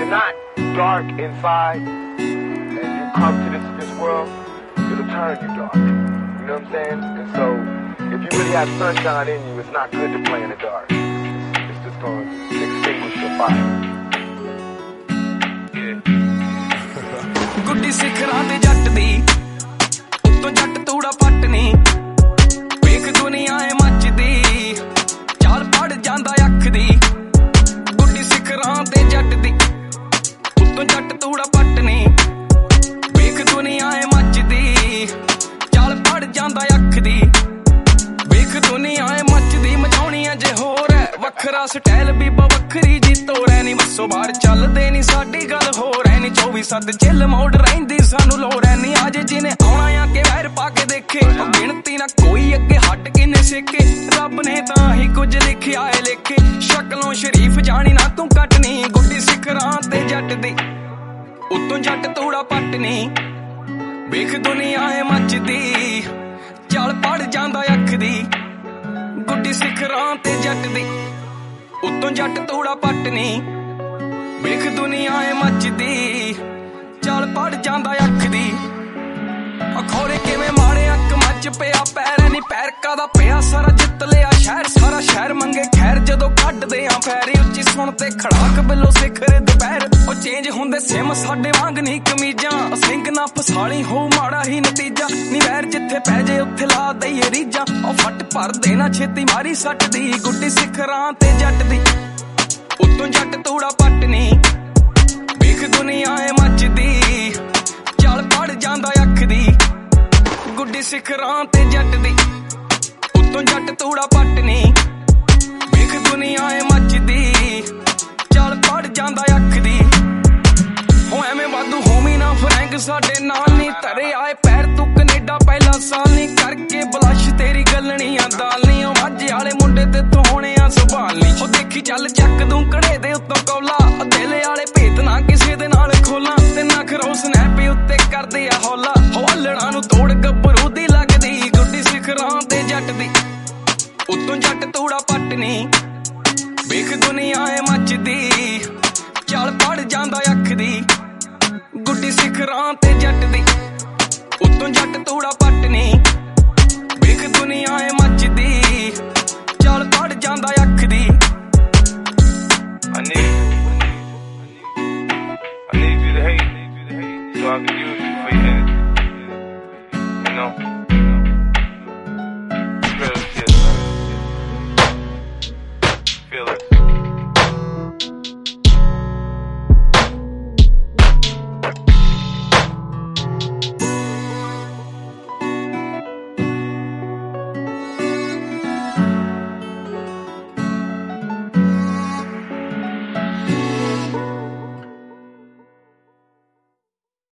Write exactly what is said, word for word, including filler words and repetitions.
you're not dark inside and you come to this this world, it'll turn you dark. You know what I'm saying? And so if you really have sunshine in you, it's not good to play in the dark. It's, it's just going to extinguish your fire. ਗੁੱਡੀ ਸਿਖਰਾਂ ਤੇ ਜੱਟ ਦੀ ਉੱਤੋਂ ਜੱਟ ਤੂੜਾ ਪੱਟ ਨੀ ਵੇਖ ਦੁਨੀਆ ਏ ਮੱਚਦੀ ਚਾਲ ਪੜ ਜਾਂਦਾ ਅੱਖ ਦੀ ਗੁੱਡੀ ਸਿਖਰਾਂ ਤੇ ਜੱਟ ਦੀ ਉੱਤੋਂ ਜੱਟ ਤੂੜਾ ਪੱਟ ਨੀ ਵੇਖ ਦੁਨੀਆ ਏ ਮੱਚਦੀ ਚਾਲ ਪੜ ਜਾਂਦਾ ਅੱਖ ਦੀ ਵੇਖ ਦੁਨੀਆ ਏ ਮੱਚਦੀ ਮਚਾਉਣੀ ਅ ਜੇ ਹੋਰ ਹੈ ਵੱਖਰਾ ਸਟਾਈਲ ਬੀਬਾ ਵੱਖਰੀ ਜੀ ਤੋਰੈ ਨੀ ਬੱਸੋ ਬਾਹਰ ਚੱਲਦੇ ਨੀ ਸਾਡੀ ਗੱਲ ਹੋਰ ਐ ਨੀ ਚੌਵੀ ਸੱਤ ਚਿੱਲ ਮੋੜ ਰਹਿੰਦੀ ਸਾਨੂੰ ਲੋੜ ਐ ਨੀ ਅੱਜ ਜਿਹਨੇ ਆਉਣਾ ਆ ਕੇ ਵੈਰ ਪਾ ਕੇ ਦੇਖੇ ਗਿਣਤੀ ਨਾ ਕੋਈ ਅੱਗੇ ਹੱਟ ਕਿੰਨੇ ਸੇਕੇ ਰੱਬ ਨੇ ਤਾਂ ਹੀ ਕੁਝ ਲਿਖਿਆ ਏ ਲੇਖੇ ਸ਼ਕਲੋਂ ਸ਼ਰੀਫ ਜਾਣੀ ਨਾ ਤੂੰ ਕੱਟਣੀ ਗੁੱਡੀ ਸਿਖਰਾਂ ਤੇ ਜੱਟ ਦੀ ਉੱਤੋਂ ਜੱਟ ਤੂੜਾ ਪੱਟਣੀ ਵੇਖ ਦੁਨੀਆ ਏ ਮੱਚਦੀ ਚੱਲ ਪੜ ਜਾਂਦਾ ਅੱਖ ਦੀ ਗੁੱਡੀ ਸਿਖਰਾਂ ਤੇ ਜੱਟ ਦੀ ਉੱਤੋਂ ਜੱਟ ਤੂੜਾ ਪੱਟਣੀ ਵੇਖ ਦੁਨੀਆ ਏ ਮੱਚਦੀ ਚੱਲ ਪੜ ਜਾਂਦਾ ਅੱਖ ਦੀ ਅਖੌਰੇ ਕਿਵੇਂ ਮਾੜੇ ਅੱਖ ਮੱਚ ਪਿਆ ਪੈਰ ਨੀ ਪੈਰ ਕਾਦਾ ਪਿਆ ਸਾਰਾ ਜਿੱਤ ਲਿਆ ਸ਼ਹਿਰ ਸਾਰਾ ਸ਼ਹਿਰ ਮੰਗੇ ਖੈਰ ਜਦੋਂ ਕੱਢਦੇ ਆ ਪੈਰੀ ਉੱਚੀ ਸੁਣ ਤੇ ਖੜਾਕ ਬਿੱਲੋ ਸਿਖਰ ਦੁਪਹਿਰ ਉਹ ਚੇਂਜ ਹੁੰਦੇ ਸਿਮ ਸਾਡੇ ਵਾਂਗ ਨਹੀਂ ਕਮੀਜ਼ਾਂ ਸਿੰਘ ਨਾ ਫਸਾਲੀ ਹੋ ਮਾੜਾ ਹੀ ਨਤੀਜਾ ਨੀ ਵੈਰ ਜਿੱਥੇ ਪੈ ਜੇ ਉੱਥੇ ਲਾ ਦਈਏ ਰੀਜਾਂ ਉਹ ਫੱਟ ਭਰ ਦੇਣਾ ਛੇਤੀ ਮਾਰੀ ਸੱਟ ਦੀ ਗੁੱਡੀ ਸਿਖਰਾਂ ਤੇ ਜੱਟ ਦੀ ਉੱਤੋਂ ਜੱਟ ਤੂੜਾ ਪੱਟਣੀ ਵੇਖ ਦੁਨੀਆ ਏ ਮੱਚਦੀ ਚੱਲ ਪੜ ਜਾਂਦਾ ਅੱਖ ਦੀ ਗੁੱਡੀ ਸਿਖਰਾਂ ਤੇ ਜੱਟ ਦੀ ਉੱਤੋਂ ਜੱਟ ਤੂੜਾ ਪੱਟਣੀ ਵੇਖ ਦੁਨੀਆ ਏ ਮੱਚਦੀ ਚੱਲ ਪੜ ਜਾਂਦਾ ਅੱਖ ਦੀ ਹੋ ਐਵੇਂ ਵਾਧੂ ਹੋਮੀ ਨਾ ਫਰੈਂਕ ਸਾਡੇ ਨਾਲ ਨੀ ਧਰੇ ਆਏ ਪੈਰ ਤੂੰ ਕੈਨੇਡਾ ਪਹਿਲਾ ਸਾਲ ਨੀ ਕਰਕੇ ਬਲਸ਼ ਤੇਰੀ ਗੱਲਣੀ ਆ ਦਾਲ ਨੀ ਉਹ ਮਾਝੇ ਵਾਲੇ ਮੁੰਡੇ ਤੇ ਤੂੰ ਹੋਣੇ ਆ ਸੰਭਾਲ ਨੀ ਉਹ ਦੇਖੀ ਚੱਲ ਚੱਕ ਦੂੰ ਕੜੇ ਦੇ ਉੱਤੋਂ ਕੌਲਾ ਦਿਲ ਵਾਲੇ ਭੇਤ ਨਾ ਕਿਸੇ ਦੇ ਨਾਲ ਖੋਲਾਂ ਤੇ ਨਾ ਖਰੋ ਸਨੈਪ ਉੱਤੇ ਕਰਦੇ ਆ ਹੌਲਾ ਹੌਲੜਾਂ ਨੂੰ ਤੋੜ ਗੱਭਰੂ ਦੀ ਲੱਗਦੀ ਗੁੱਡੀ ਸਿਖਰਾਂ ਤੇ ਜੱਟ ਦੀ ਉੱਤੋਂ ਜੱਟ ਤੂੜਾ ਪੱਟਣੀ ਵੇਖ ਦੁਨੀਆ ਏ ਮੱਚਦੀ ਚੱਲ ਪੜ ਜਾਂਦਾ ਅੱਖ ਦੀ ਗੁੱਡੀ ਸਿਖਰਾਂ ਤੇ ਜੱਟ ਦੀ ਉੱਤੋਂ ਜੱਟ ਤੂੜਾ ਪੱਟਣੀ ਵੇਖ ਦੁਨੀਆ ਏ